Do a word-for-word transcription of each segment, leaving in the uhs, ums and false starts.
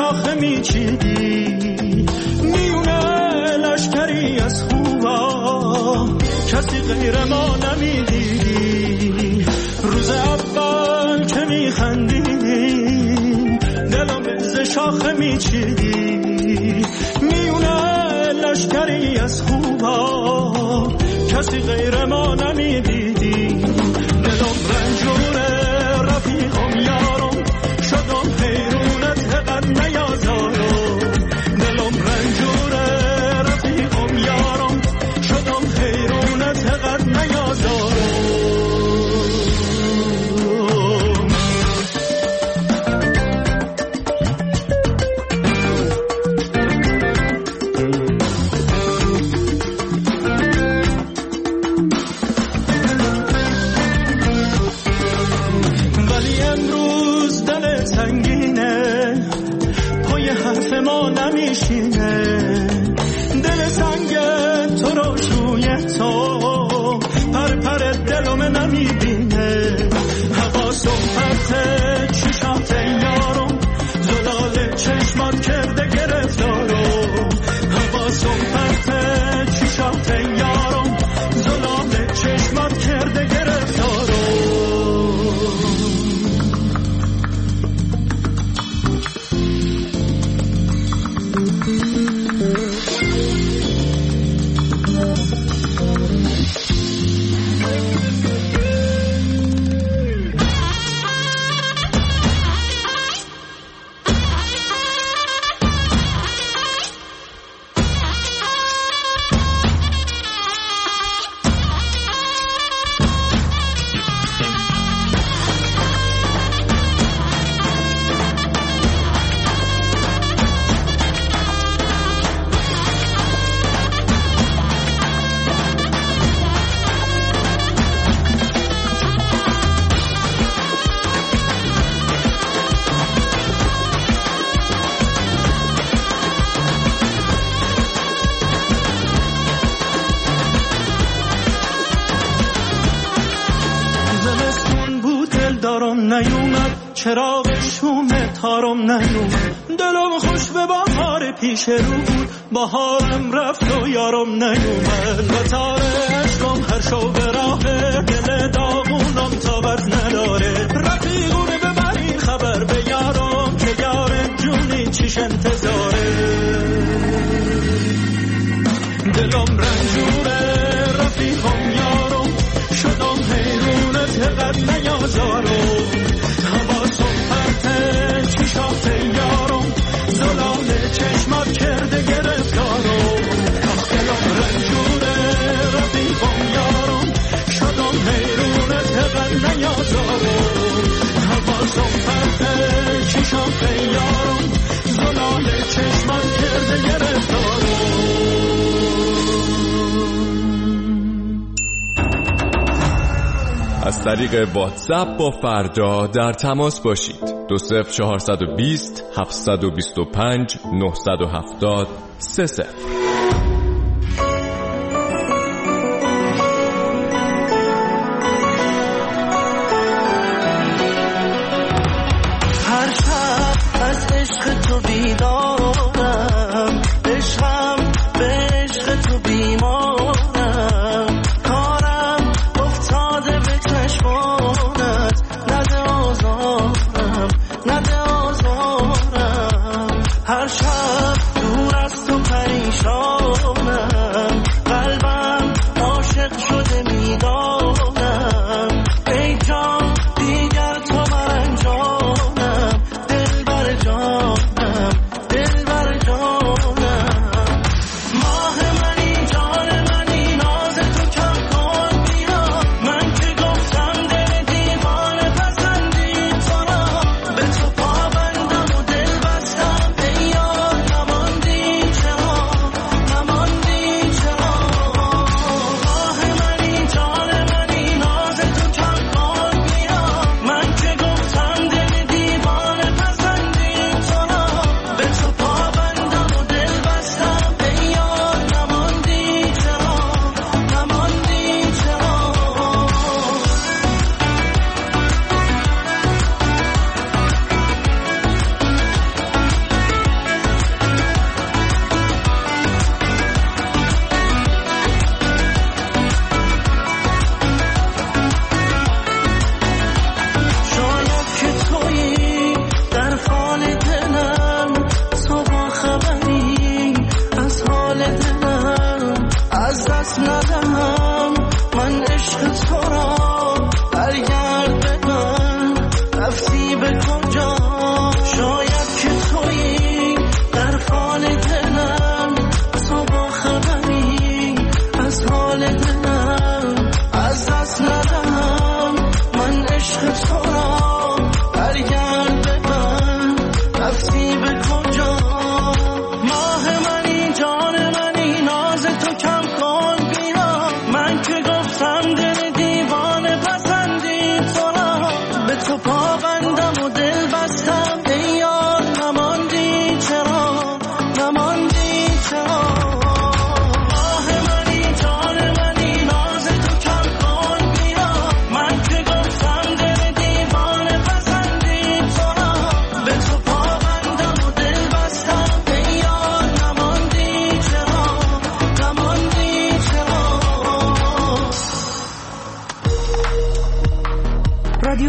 شاخه میچیدی، میونه لشکری از خوبا کسی غیر ما نمیدیدی. روز اول که میخندیدیم دلم به شاخه میچیدی، میونه لشکری از خوبا کسی غیر ما نمیدیدی. دلم رنجوره رفیقم یارم، شدم حیرونت قد نیازارم. دلم رنجوره رفیقم یارم، شدم حیرونت قد نیازارم. دل سنگ تو رو شوی تو پر پر دلم نمیبینه. حواسم پرته چشات یارم، زلال چشمات کرده گرفتارم. حواسم پرته چشات یارم، زلال چشمات کرده گرفتارم. چراغ شوم تارم نیومد، دلم خوش به بهار پیش رو بود، بهارم رفت و یارم نیومد. لطار عشقم هر شو به راه دل داغونم تابت نداره. رفیقونه ببری خبر به یارم که یار جونی چیش انتظاره. دلم رنجوره رفیقم یارم، شدم حیرونت قد نیازارم. چشات یارم، زلال چشمات کرده گرفتارم. دلم رنجوره رفیقم یارم، شدم حیرونت قد نیازارم. حواسم پرته چشات یارم، زلال چشمات کرده گرفتارم. از طریق واتساپ با فردا در تماس باشید. دو صفر چهارصد و بیست هفتصد و بیست و پنج نهصد و هفتاد سه صفر. هر شب از عشق تو بیدارم، عشقم به عشق تو بیمارم. کارم افتاده به چشمانت، نده آزارم نده آزارم. هر شب دور از تو پریشانم، قلبم عاشق شده میدانم. ای جان دیگر تو مرنجانم، دل بر جانم دل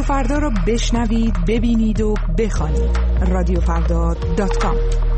فردا رو بشنوید، ببینید و بخوانید. رادیو فردا دات کام.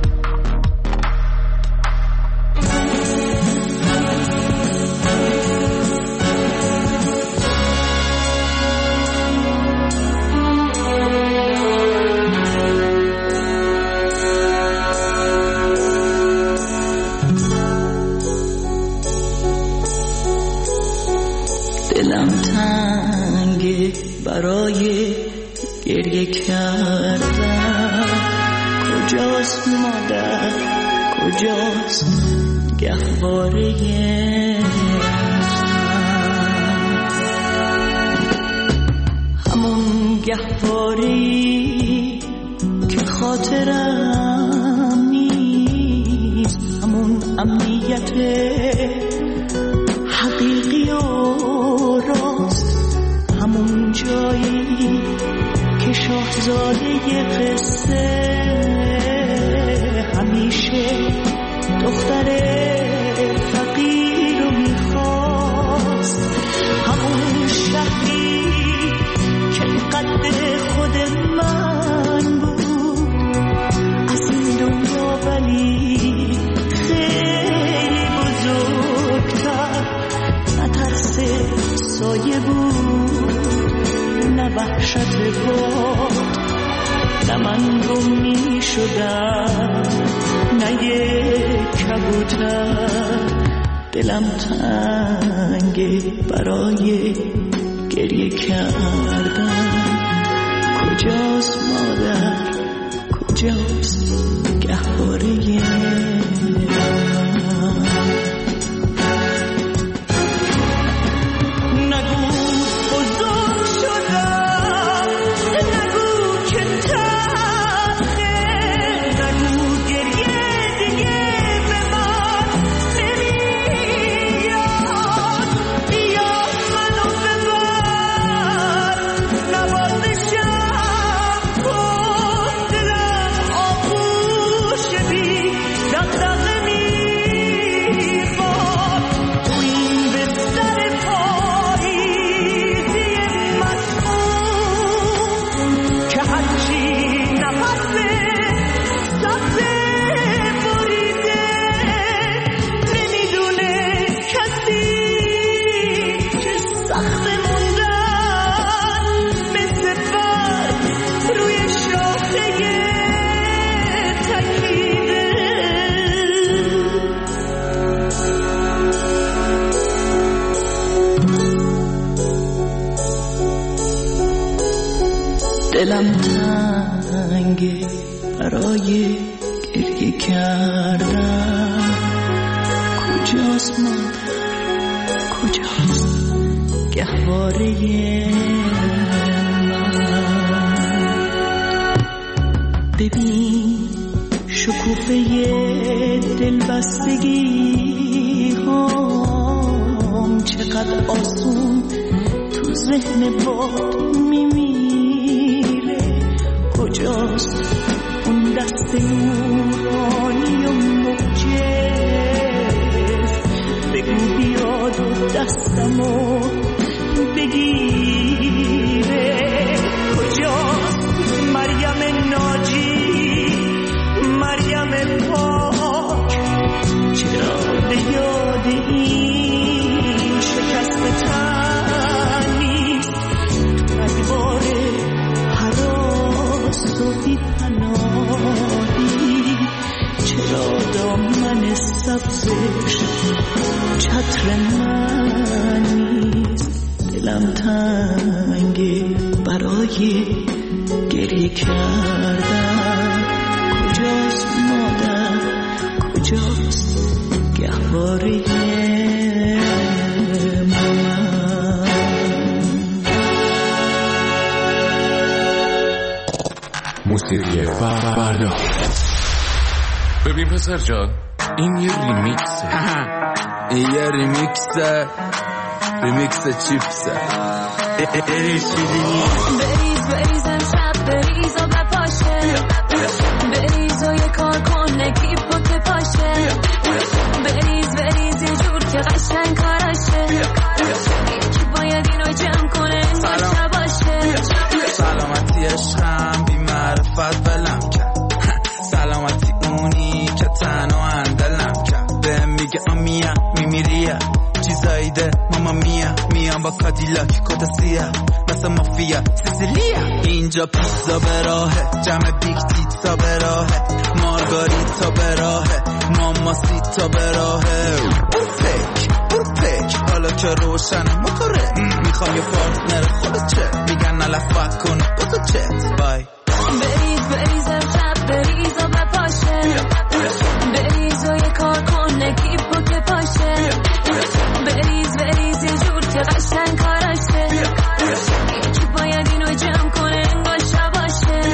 دلم تنگه برای گریه کردن، کجاست مادر، کجاست گهواره همون گهواره‌ای که خاطرم نیست، همون امنیت حقیقی و راست، همون جایی که شاهزاده قصه همیشه دختر فقیر رو میخواست، همون شهری که قد خود من بود، از این دنیا ولی خیلی بزرگتر، نه ترس سایه بود، نه وحشت باد، نه من گم می شدم، نه یک کبوتر. دلم تنگه برای گریه کردن، کجاست مادر، کجاست گهواره دلم تنگه برای گریه کردن، کجاست مادر، کجاست گهواره من. ببین شکوفه دلبستگی هم چقدر آسون تو ذهن باد میمیره، کجاست اون دست نورانی و موجز، بگو بیاد و دستمو بگیره، کجاست مریم ناجی، مریم پاک، چرا به یاد این شکست تن نیست، تو رگبار حراس و بی پناهی، چرا دامن سبزش چتر من نیست. دلم تنگه برای گریه کردن، کجاست مادر، کجاست گهواره من. موسیقی فردا. ببین پسر جان، این یه ریمیکسه. این یه ریمیکسه، ریمیکس چیپسه. بریز بریز امشب بریز و بپاشه، بریز و یه کار کن نگیب پت پاشه، بریز بریز یه جور که قشنگ کاراشه، یکی باید اینو جمع کنه این باشه باشه. دیده ماما میا میام با کادیلاک کت سیاه مثل مافیا سیسیلیا اینجا پیزا به راهه جمع بیگ تیتا به راهه مارگاریتا به راهه ماما سیتا به راهه برو پک برو پک حالا که روشنه موتوره میخوام یه پارتنر خودت چه میگن نلفت کنه با تو چت بای بریز بریز امشب بریز و بپاشه بریز و یه کار کن نکیب و که پاشه بریز بریز یه جور که قشنگ کاراشه یکی باید اینو جمع کنه انگار شباشه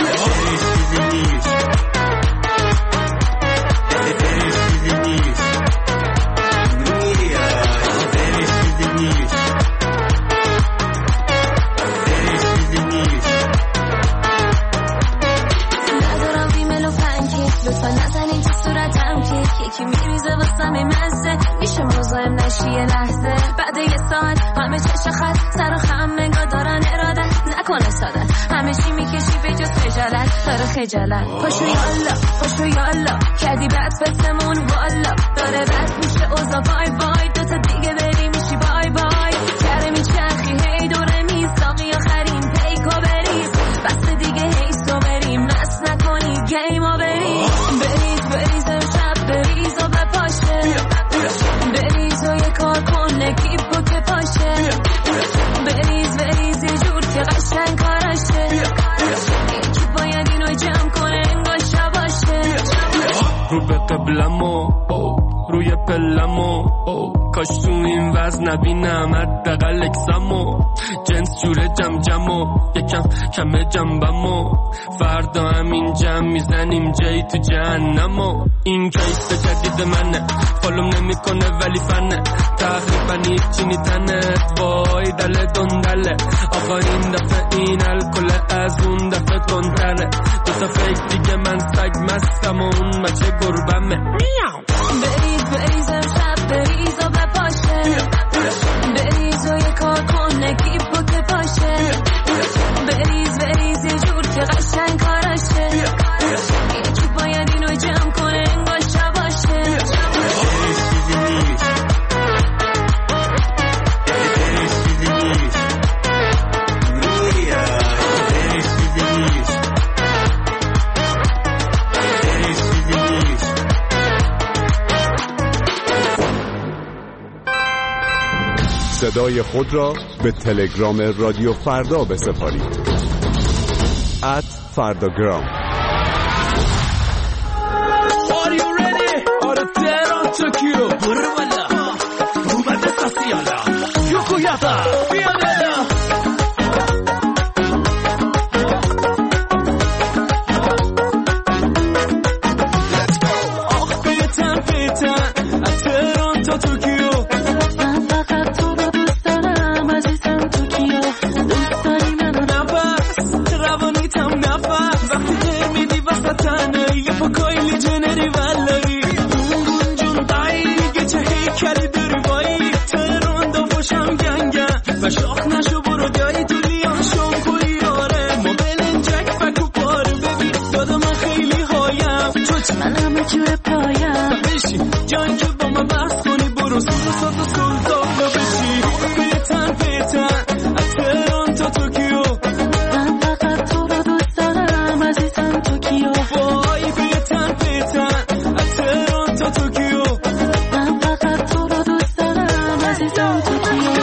ندارم ریمل و پنکیک لطفا نزنین تو صورتم کیک یکی میریزه واسم مزه میشه مزاحم نشی یه لحظه بعد یه ساعت همه چش خط سر و خم انگار دارن ارادت نکنه سادت همه چی میکشی به جز خجالت داره خجالت پاشو یالا پاشو یالا کردی بد فستمون والا داره بد میشه اوزا بای بای دوتا دیگه بری میشی بای بای کره میچرخی هی دوره میزاقی آخرین پیکو بریز بسته دیگه هیستو بریم نس نکنی گیما بریز بریز بریز امشب بریز و بپاشه بریز و یه کار کن نکیب و که پاشه بریز بریز یه جور که قشنگ کاراشه یکی باید اینو جمع کنه انگار شباشه رو به قبلمو روی پلمو کاش تو این وزن نبینم حداقل اکسمو جنس جوره جم جمو یکم کمه جنبمو فردا همین جم میزنیم جایی تو جهنمو این کیس جدید منه فالوم نمیکنه ولی فنه تقریبا هیچی نیتنت وای دل دندله آقا این دفعه این الکل از اون دفعه تندره دوتا فکر دیگه من سگ مستم و اون مچه گربمه میاو بریز بریز امشب بریز و بپاشه بریز و یه کار کن نکیب و که پاشه بریز بریز یه جور که قشنگ کاراشه یکی باید اینو جمع کنه انگار شباشه صدای خود را به تلگرام رادیو فردا بسپارید ات فرداگرام. Are you ready? آره تهران توکیو برو بالا اومده ساسیالا یوکویاتا بیا بالا آخ بیتن بیتن از تهران تا توکیو شاخ نشو برو جایی تو لیان شم کوی آره ما بلنجک فکو پار ببین دادا من خیلی هایم تو من همه جور پایم بشین جایی که با من بحث کنی برو سوز و ساز و سلطان بشی بیتن بیتن از تهران تا توکیو من فقط تو رو دوست دارم عزیزم توکیو وای بیتن بیتن از تهران تا توکیو من فقط تو رو دوست دارم عزیزم توکیو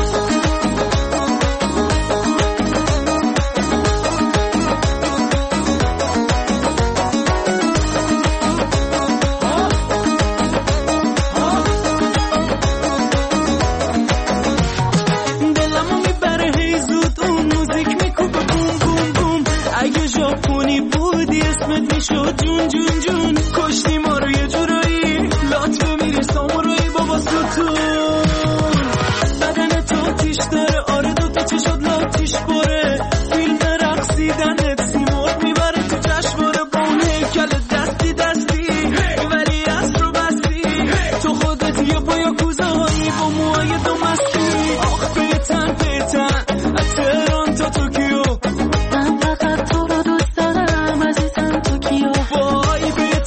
شو جون جون جون کشتی ما رو یه جورایی لات بمیری سامورایی بابا ستون بدن تو تیش داره آره دوتا چشات لاتیش باره فیلم رقصیدنت سیمرغ میبره تو جشنواره با اون هیکل دستی دستی ولی از رو بستی تو خودت یه پایا کوزه هایی با موهای دو مستی آخ بیتن بیتن از تهران تا توکیو من فقط تو رو دوست دارم عزیزم توکیو وای بیتن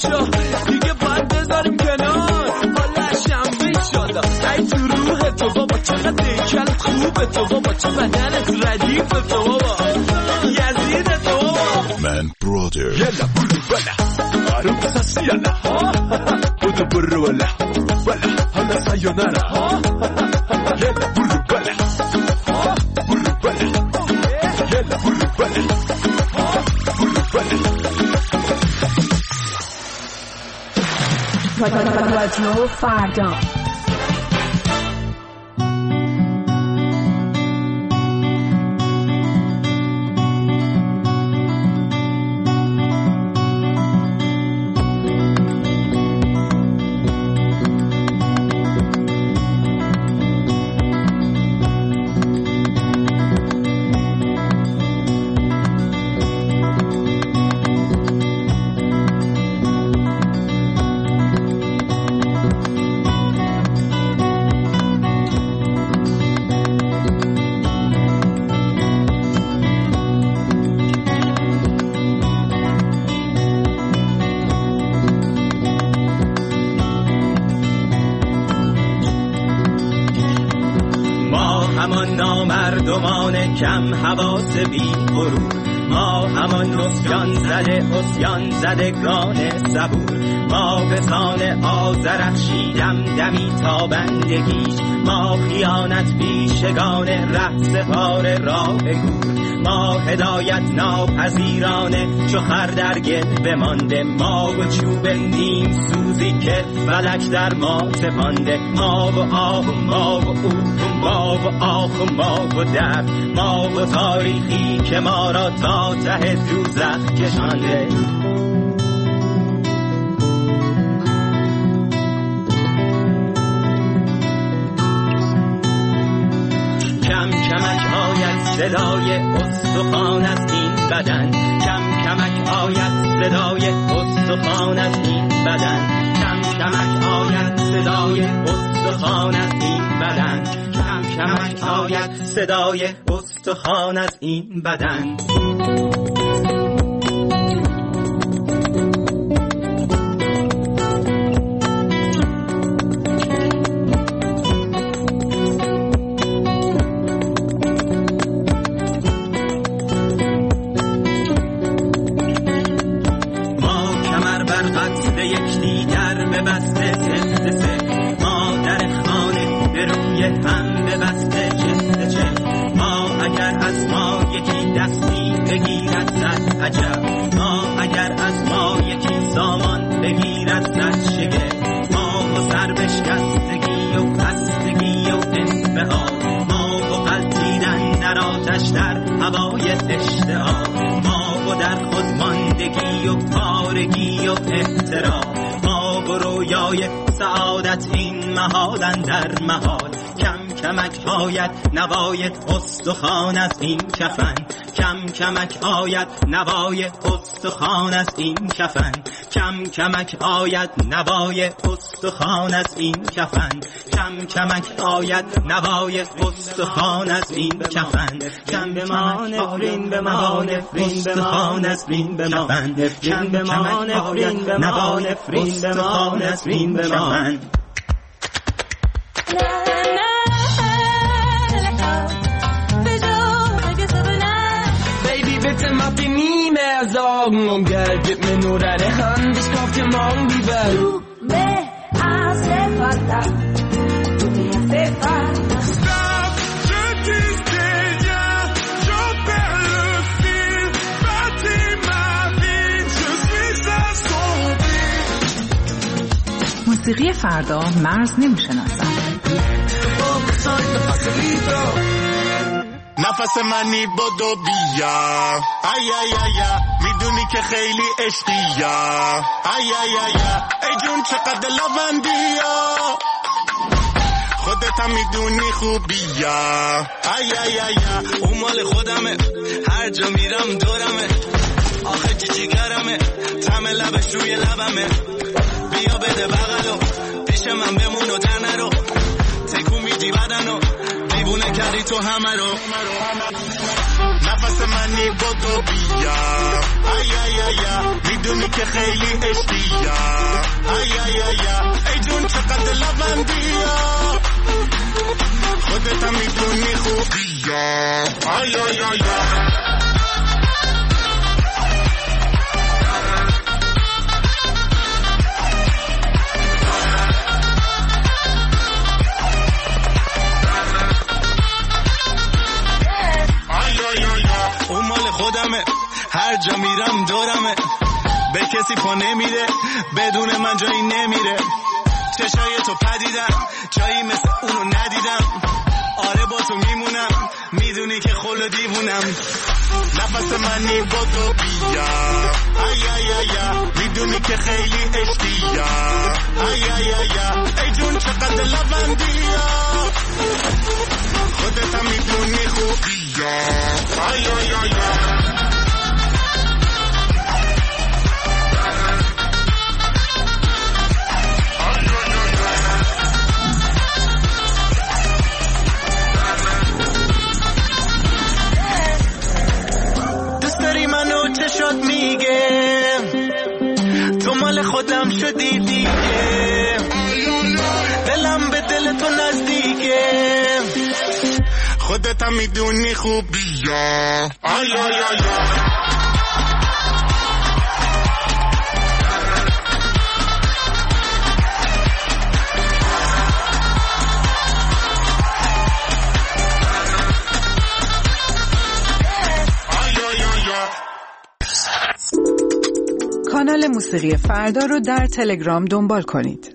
بچا دیگه باید بذاریم کنار حالا شنبه ایشالا ای تو روح تو بابا چقدر دیکلت خوبه تو بابا چه بدنت ردیف تو بابا یزید تو بابا من برادر یلا برو بلا آروم ساسی یلا بودو برو بلا بلا حالا سایونارا یلا برو بلا برو بلا یلا برو بلا برو بلا رادیو فردا مردمان کم حواس بی غرور ما همان نسیان زده حسیان زدگان صبور ما به سان آذرخشیدم دمی تابندگیش ما خیانت پیشگان ره سپار راه گور ما هدایت ناپذیرانه چو خر در گل بمانده ما و چوب نیم سوزی که فلک در ما تپانده ما و آه ما و او ما و آخ و ما و درد ما و تاریخی که ما را تا ته دوزخ کشانده کم کمک آید صدای استخوان از این بدن کم کمک آید صدای استخوان از این بدن کم کمک آید صدای استخوان از این بدن کم کمک آید صدای استخوان از این بدن در محال کم کمک آید نوای استخوان از این کفن کم کمک آید نوای استخوان از این کفن کم کمک آید نوای استخوان از این کفن کم کمک آید نوای استخوان از این کفن کم بمان فرین بمان فرین بمان از این بمان کم بمان فرین بمان فرین بمان از این بمان Aus Augen und Geld, gib mir nur deine Hand, ich kauf dir morgen die Welt. Du me hace falta, tu me hace falta. Stop, je disais rien, je perds le fil, bâtis ma vie, je suis assombri. موسیقی فردا مرز نمیشناسد. نفس منی بدو بیا ای ای ای میدونی که خیلی عشقیا ای ای ای ای جون چقدر لوندیا خودت هم میدونی خوبیا ای ای ای اون مال خودمه هر جا میرم دورمه آخه چی جیگرمه طعم لبش روی لبمه بیا بده بغلو پیش من بمون و در نرو تکون میدی بدنو دیوونه کردی تو همه رو نفس منی بدو بیا ای ای ای میدونی که خیلی عشقیه ای ای ای ای جون چقدر لبندیه خودت هم میدونی خوبیه ای ای ای خودمه هر جا میرم دورمه به کسی پا نمیده بدون من جایی نمیره چشای تو پدیدم جایی مثل اونو ندیدم آره با تو میمونم میدونی که خلو دیوونم نفس منی با تو بیا ای ای ای میدونی که خیلی عشقیه ای ای ای ای جون چقدر لبندیه خودت هم میدونی خوبیه ای ای ای شد میگه تو مال خودم شدی دیگه دلم به دل تو نزدیکه خودت هم میدونی خوبیه آی آی آی کانال موسیقی فردا رو در تلگرام دنبال کنید.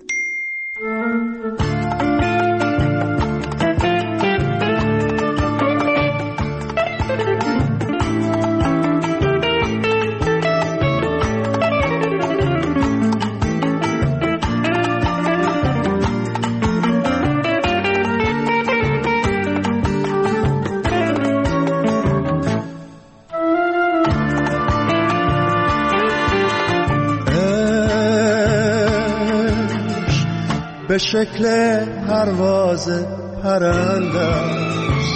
به شکل پرواز پرنده است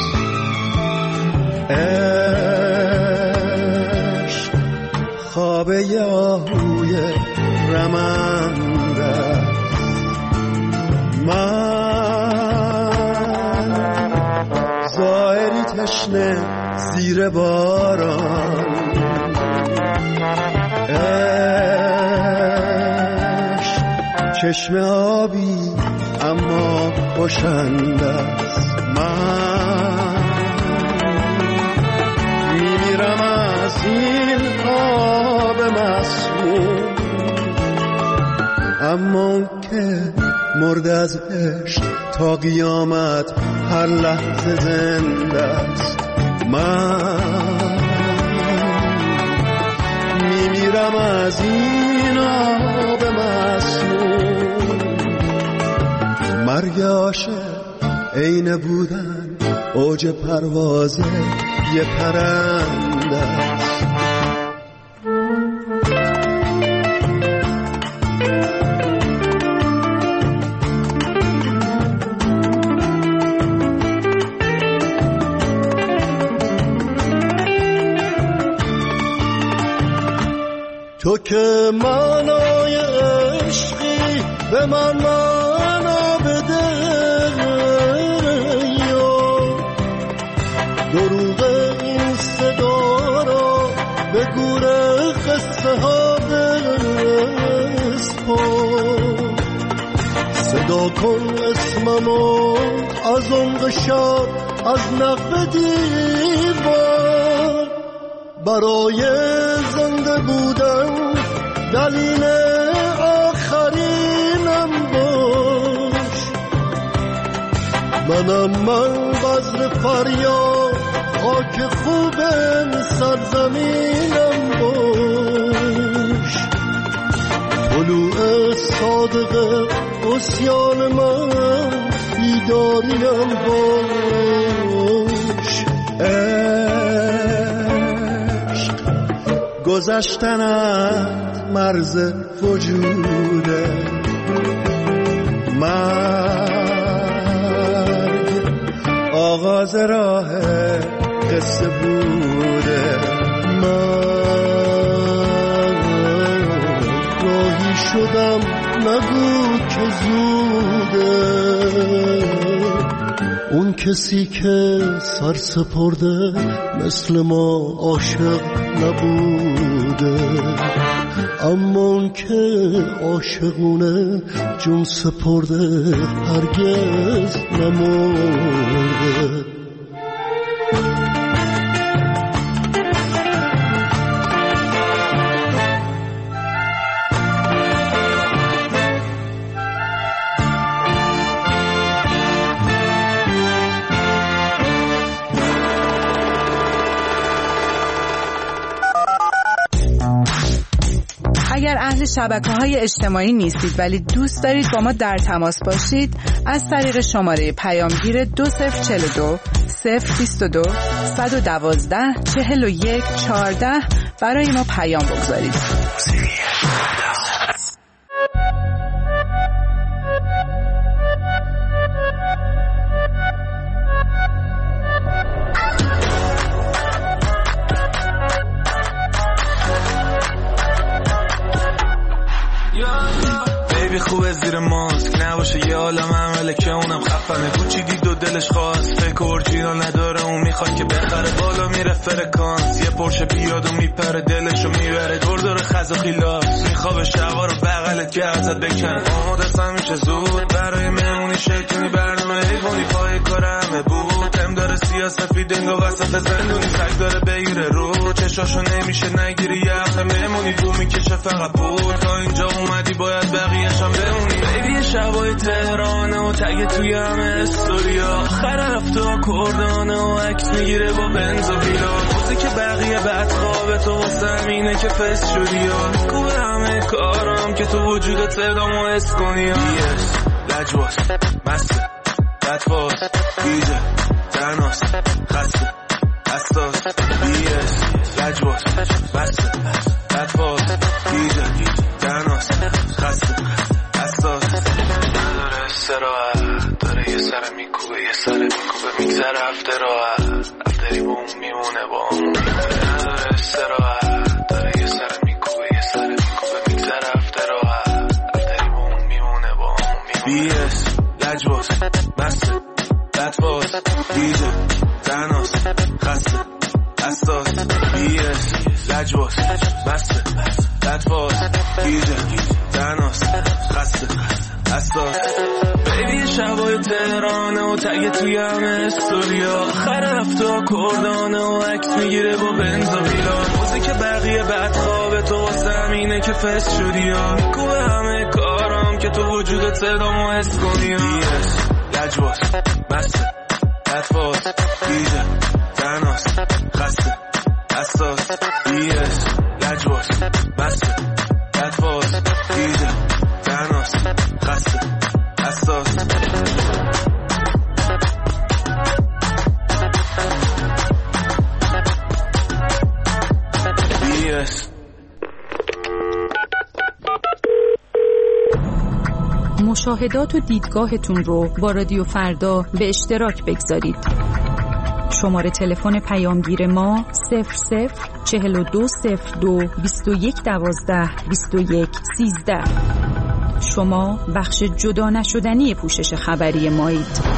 عشق خواب آهوی رمنده است من زائری تشنه زیر باران چشم آبی اما خوشنده است من میمیرم از این آب مسموم اما اون که مرد از عشق تا قیامت هر لحظه زنده است من میمیرم از این آب مسموم مرگ عاشق عین بودن اوج پرواز یه پرنده است تو که معنای عشقی به من معنا بده دروغ این صدا را به گور قصه ها بسپار صدا کن اسممو از عمق شب از نقب دیوار برای زنده بودن دلیل آخرینم باش منم من بذر فریاد خاک خوب سرزمینم باش طلوع صادق عصیان من بیداریم باش عشق گذشتنت مرز وجوده مرگ آغاز راه قصه بوده. من راهی شدم نگو که زوده. اون کسی که سر سپرده مثل ما عاشق نبوده، اما اون که عاشقونه جون سپرده هرگز نمرده. اگر اهل شبکه‌های اجتماعی نیستید ولی دوست دارید با ما در تماس باشید، از طریق شماره پیامگیر دو صفر چهل و دو صفر بیست و دو صد و دوازده چهل و یک چهارده برای ما پیام بگذارید. خوبه زیر ماسک نباشه یه عالم عمله که اونم خفنه، کوچی دید و دلش خواست فکر اورجینال نداره، اون میخواد که بخره بالا میره فرکانس، یه پرشه بیاد و میپره دلشو میبره دور دور خز و خیلاس، میخوابه شبا رو بغلت که ازت بکن آماده اصلا میشه زود برای مهمونی شیطونی برنامه حیوانی پای کارمه بود، هم داره سیاسفید دنگا وسط زندونی سگ داره بگیره رو چشاشو نمیشه نگیری یه هفته مهمونی دو میکشه فقط بود، تا اینجا اومدی باید بقیه‌شم بمونی. بیبی شبای تهرانه و تگ توی همه استوریا، آخر هفته کردانه و عکس میگیره با بنز و بیلا، موزی که بقیه بد خوابه تو واسه همینه که فست شدی یا کوه همه کارم که تو وجودت صدامو حس کنی. بیس لجواز مسته بدفاز دیجه تناس خسته حساس، بیس لجواز مسته بدفاز دیجه تناس خسته حساس، نداره استراحت داره یه سر میکوبه یه سر میکوبه میگذره هفته راحت افتری با اون میمونه با اون نداره استراحت داره یه سر میکوبه یه سر میکوبه میگذره هفته راحت افتری با اون میمونه با اون میمونه. بیس لجواز مسته بدفاز دیجه تناس خسته حساس، بیس لجواز مسته بدفاز دیجه تناس خسته حساس. بیبی شبای تهرانه و تگ توی همه استوریا، آخر هفته کردانه و عکس میگیره با بنز و بیلان، موزی که بقیه بد خوابه تو واسه همینه که فست شدی یا میکوبه همه کارم که تو وجودت صدامو حس کنی. بیس لجواز مسته بدفاز دیجه تناس خسته حساس، بیس لجواز مسته بدفاز دیجه تناس خسته حساس. بیس مشاهدات و دیدگاهتون رو با رادیو فردا به اشتراک بگذارید. شماره تلفن پیامگیر ما صفر صفر چهل و دو صفر دو بیست و یک دوازده بیست و یک سیزده. شما بخش جدا نشدنی پوشش خبری مایید.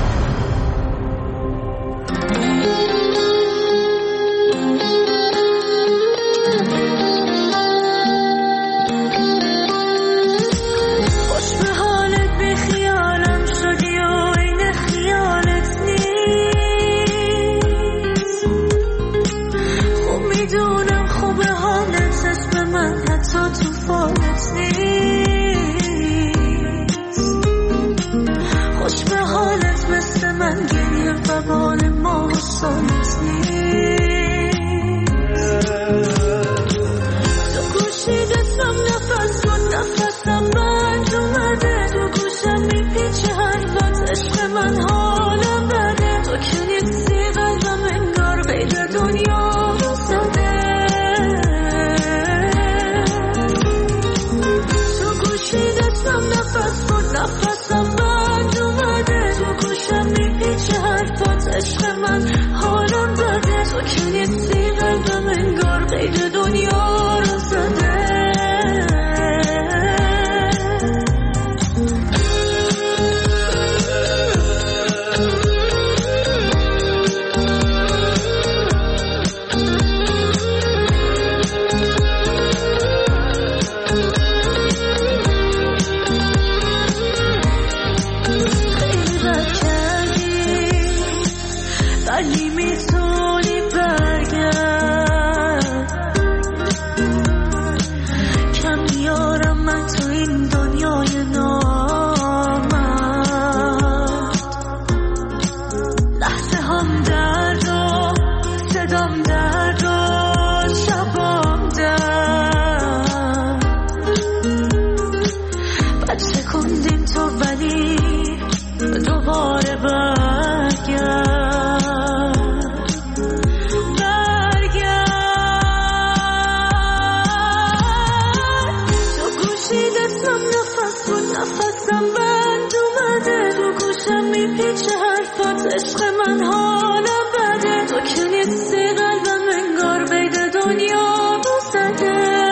بود نفسم بند اومده تو گوشم میپیچه حرفات عشق من حالم بده تو که نیستی قلبم انگار بید دنیا رو زده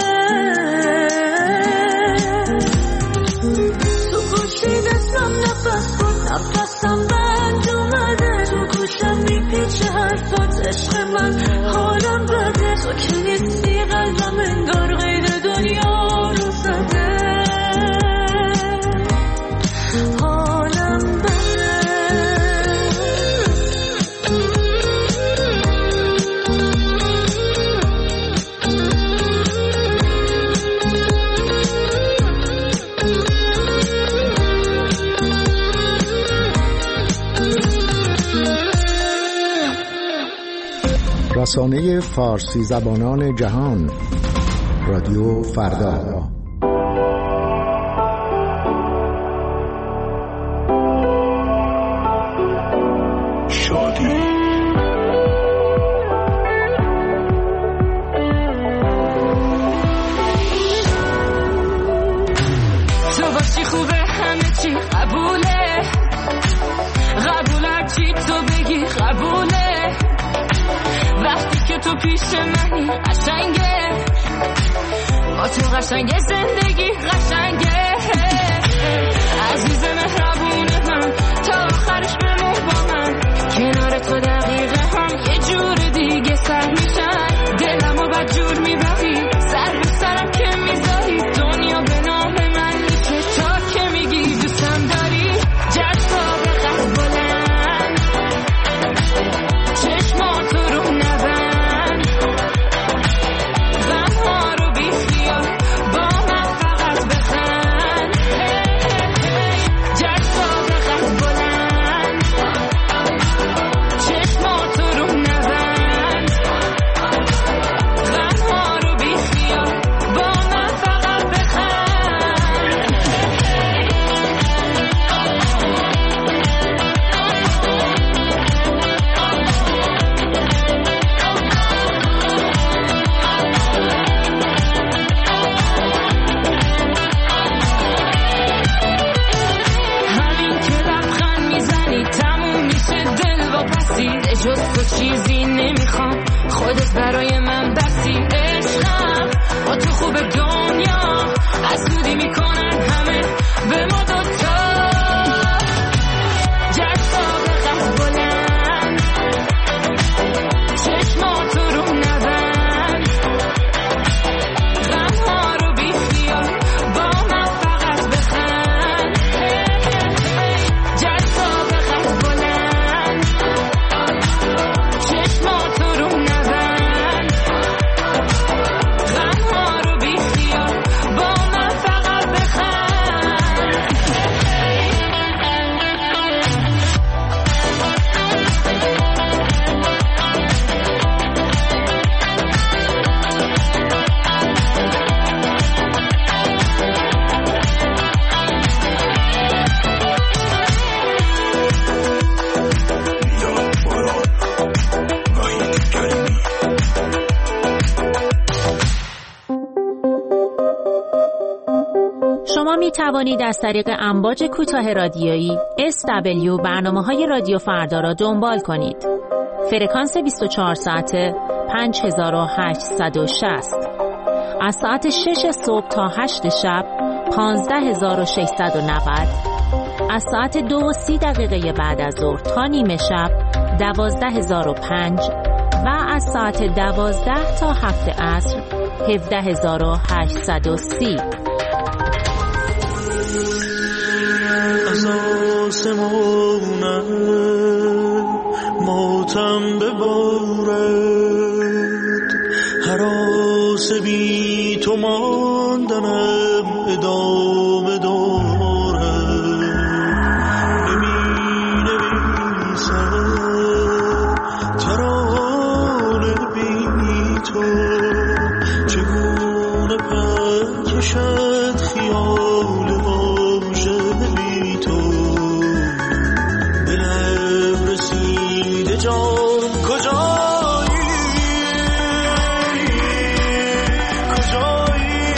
تو گوشی دستم نفس بود نفسم بند اومده تو گوشم میپیچه حرفات عشق من حالم بده تو که نیستی قلبم انگار قید دنیا رو زده حالم بده رسانه فارسی زبانان جهان رادیو فردا. شادی تو باشی خوبه همه چی قبوله قبول چی تو بگی قبوله وقتی که تو پیش منی قشنگه با تو قشنگه زندگی قشنگه عزیز مهربون من تا آخرش بمون با من کنار تو دقیقه هم یه جور دیگه سر میشن دلمو بد جور میبری سر به سرم که میذاری دنیا به نام من میشه تا که میگی دوستم داری جذاب قد بلند چشماتو رو نبند غمها رو بی خیال با من فقط بخند جذاب قد بلند چشماتو رو نبند غمها رو بی خیال با من فقط بخند همین که لبخند میزنی تموم میشه دل و پسی جز تو چیزی نمیخوام خودت برای من بسی عشقم با تو خوب دنیا حسودی میکنن همه به ما دوتا جذاب قد بلند چشماتو رو نبند غمها رو بی خیال با من فقط بخند جذاب قد بلند چشماتو رو نبند غمها رو بی خیال با من فقط بخند شما می توانید از طریق امواج کوتاه رادیویی اس دبلیو برنامه‌های رادیو فردا را دنبال کنید. فرکانس بیست و چهار ساعته پنج هزار و هشتصد و شصت از ساعت شش صبح تا هشت شب پانزده هزار و ششصد و نود از ساعت دو و سی دقیقه بعد از ظهر تا نیمه شب دوازده هزار و پنج و از ساعت دوازده تا هفت عصر هفده هزار و هشتصد و سی. از آسمانم ماتم ببارد هراس بی تو ماندنم ادامه دارد نمی نویسم ترانه بی تو چگونه پر کشد خیال واژه بی تو دلم رسیده جان کجایی کجایی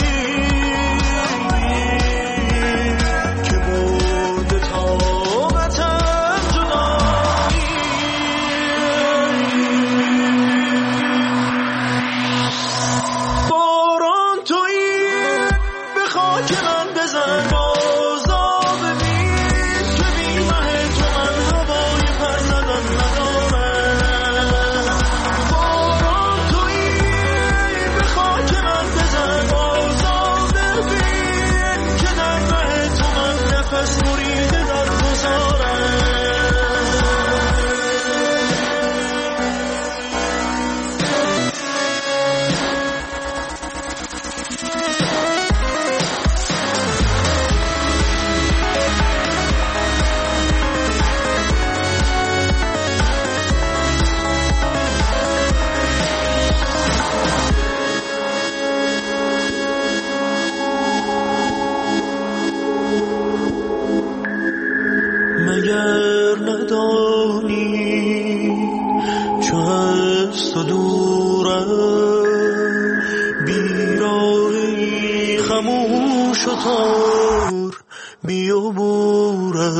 موتور بیابوره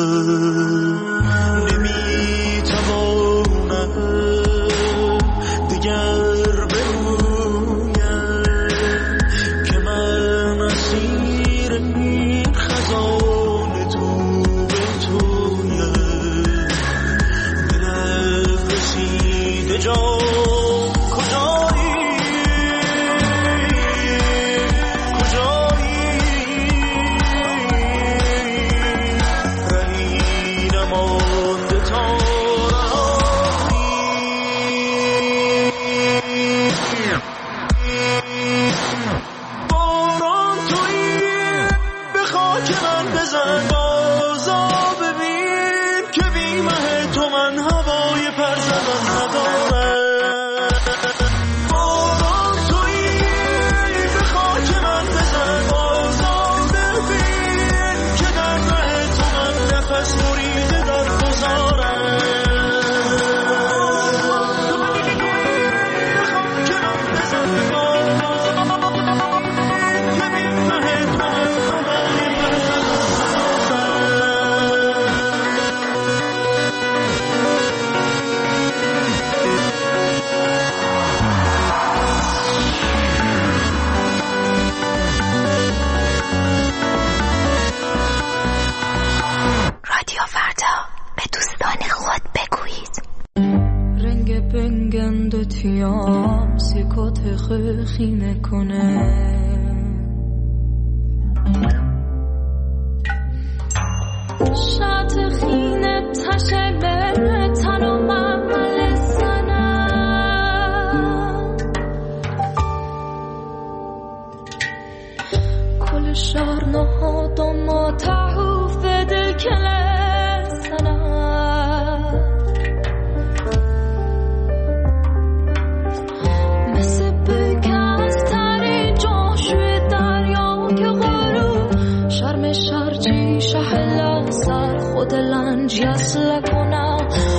نمیتوانم دیگر بگویم که من اسیر این خزان تو به تویم دلم رسیده جا تیام سیکات خیلی کنه شات خینه تشه بره تنو معمل سنه کل شهر نهاد و ما تحوف دل کله سنه شهلا سر خود لنج یسل کنم